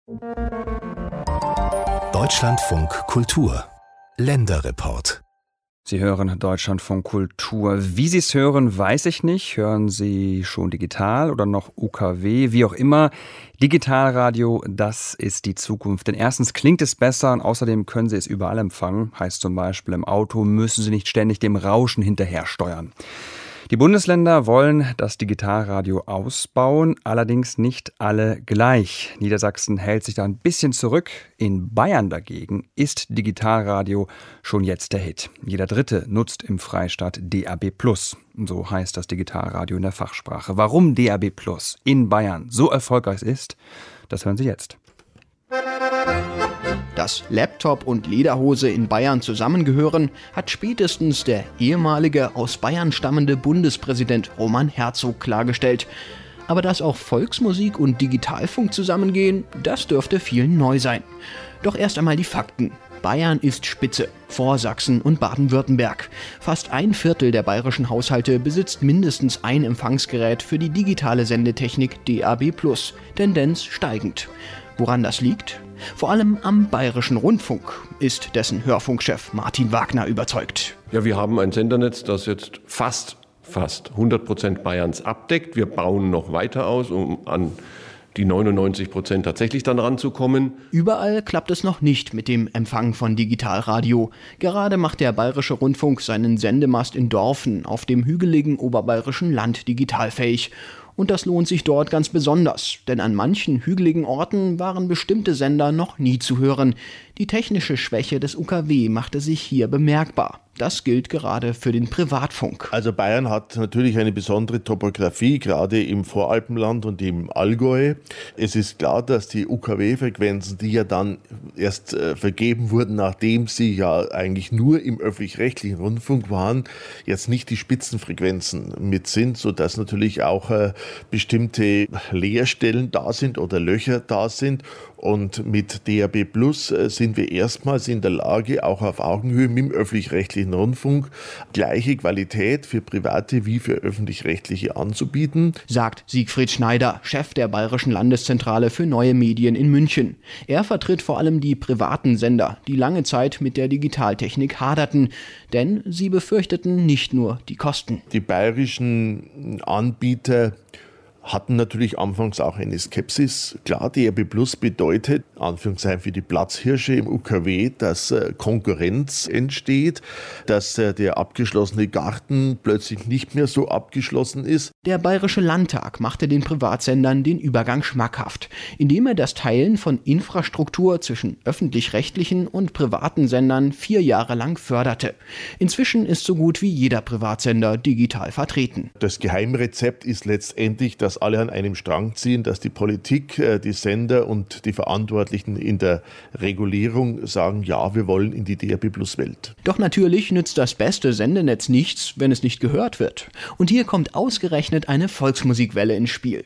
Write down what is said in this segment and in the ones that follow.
Deutschlandfunk Kultur Länderreport. Sie hören Deutschlandfunk Kultur. Wie Sie es hören, weiß ich nicht. Hören Sie schon digital oder noch UKW? Wie auch immer. Digitalradio, das ist die Zukunft. Denn erstens klingt es besser und außerdem können Sie es überall empfangen. Heißt zum Beispiel im Auto müssen Sie nicht ständig dem Rauschen hinterher steuern. Die Bundesländer wollen das Digitalradio ausbauen, allerdings nicht alle gleich. Niedersachsen hält sich da ein bisschen zurück. In Bayern dagegen ist Digitalradio schon jetzt der Hit. Jeder Dritte nutzt im Freistaat DAB+. So heißt das Digitalradio in der Fachsprache. Warum DAB+ in Bayern so erfolgreich ist, das hören Sie jetzt. Dass Laptop und Lederhose in Bayern zusammengehören, hat spätestens der ehemalige aus Bayern stammende Bundespräsident Roman Herzog klargestellt. Aber dass auch Volksmusik und Digitalfunk zusammengehen, das dürfte vielen neu sein. Doch erst einmal die Fakten. Bayern ist Spitze, vor Sachsen und Baden-Württemberg. Fast 1/4 der bayerischen Haushalte besitzt mindestens ein Empfangsgerät für die digitale Sendetechnik DAB+, Tendenz steigend. Woran das liegt? Vor allem am Bayerischen Rundfunk, ist dessen Hörfunkchef Martin Wagner überzeugt. Ja, wir haben ein Sendernetz, das jetzt fast 100% Bayerns abdeckt. Wir bauen noch weiter aus, um an die 99% tatsächlich dann ranzukommen. Überall klappt es noch nicht mit dem Empfang von Digitalradio. Gerade macht der Bayerische Rundfunk seinen Sendemast in Dorfen auf dem hügeligen oberbayerischen Land digitalfähig. Und das lohnt sich dort ganz besonders, denn an manchen hügeligen Orten waren bestimmte Sender noch nie zu hören. Die technische Schwäche des UKW machte sich hier bemerkbar. Das gilt gerade für den Privatfunk. Also Bayern hat natürlich eine besondere Topographie, gerade im Voralpenland und im Allgäu. Es ist klar, dass die UKW-Frequenzen, die ja dann erst vergeben wurden, nachdem sie ja eigentlich nur im öffentlich-rechtlichen Rundfunk waren, jetzt nicht die Spitzenfrequenzen mit sind, sodass natürlich auch bestimmte Leerstellen da sind oder Löcher da sind. Und mit DAB+ sind wir erstmals in der Lage, auch auf Augenhöhe mit dem öffentlich-rechtlichen Rundfunk gleiche Qualität für Private wie für Öffentlich-Rechtliche anzubieten, sagt Siegfried Schneider, Chef der Bayerischen Landeszentrale für neue Medien in München. Er vertritt vor allem die privaten Sender, die lange Zeit mit der Digitaltechnik haderten, denn sie befürchteten nicht nur die Kosten. Die bayerischen Anbieter hatten natürlich anfangs auch eine Skepsis. Klar, DAB+ bedeutet, Anführungszeichen für die Platzhirsche im UKW, dass Konkurrenz entsteht, dass der abgeschlossene Garten plötzlich nicht mehr so abgeschlossen ist. Der Bayerische Landtag machte den Privatsendern den Übergang schmackhaft, indem er das Teilen von Infrastruktur zwischen öffentlich-rechtlichen und privaten Sendern 4 Jahre lang förderte. Inzwischen ist so gut wie jeder Privatsender digital vertreten. Das Geheimrezept ist letztendlich, dass alle an einem Strang ziehen, dass die Politik, die Sender und die Verantwortlichen in der Regulierung sagen, ja, wir wollen in die DAB+-Welt. Doch natürlich nützt das beste Sendenetz nichts, wenn es nicht gehört wird. Und hier kommt ausgerechnet eine Volksmusikwelle ins Spiel.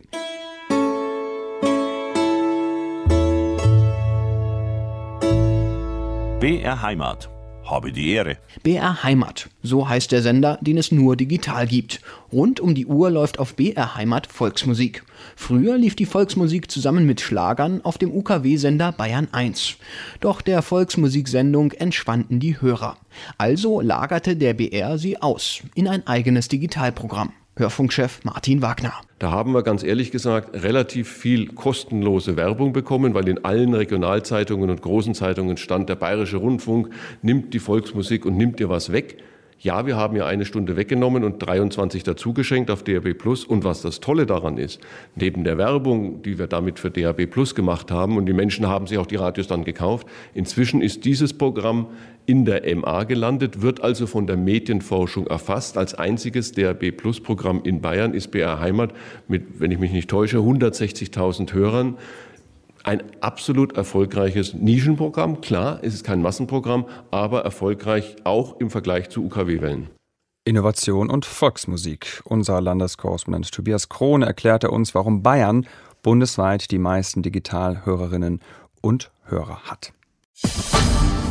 BR Heimat. Habe die Ehre. BR Heimat, so heißt der Sender, den es nur digital gibt. Rund um die Uhr läuft auf BR Heimat Volksmusik. Früher lief die Volksmusik zusammen mit Schlagern auf dem UKW-Sender Bayern 1. Doch der Volksmusiksendung entschwanden die Hörer. Also lagerte der BR sie aus in ein eigenes Digitalprogramm. Hörfunkchef Martin Wagner. Da haben wir ganz ehrlich gesagt relativ viel kostenlose Werbung bekommen, weil in allen Regionalzeitungen und großen Zeitungen stand, der Bayerische Rundfunk nimmt die Volksmusik und nimmt dir was weg. Ja, wir haben ja 1 Stunde weggenommen und 23 dazugeschenkt auf DAB+. Und was das Tolle daran ist, neben der Werbung, die wir damit für DAB+ gemacht haben, und die Menschen haben sich auch die Radios dann gekauft, inzwischen ist dieses Programm in der MA gelandet, wird also von der Medienforschung erfasst. Als einziges DAB+-Programm in Bayern ist BR Heimat mit, wenn ich mich nicht täusche, 160.000 Hörern. Ein absolut erfolgreiches Nischenprogramm. Klar, es ist kein Massenprogramm, aber erfolgreich auch im Vergleich zu UKW-Wellen. Innovation und Volksmusik. Unser Landeskorrespondent Tobias Krone erklärte uns, warum Bayern bundesweit die meisten Digitalhörerinnen und Hörer hat.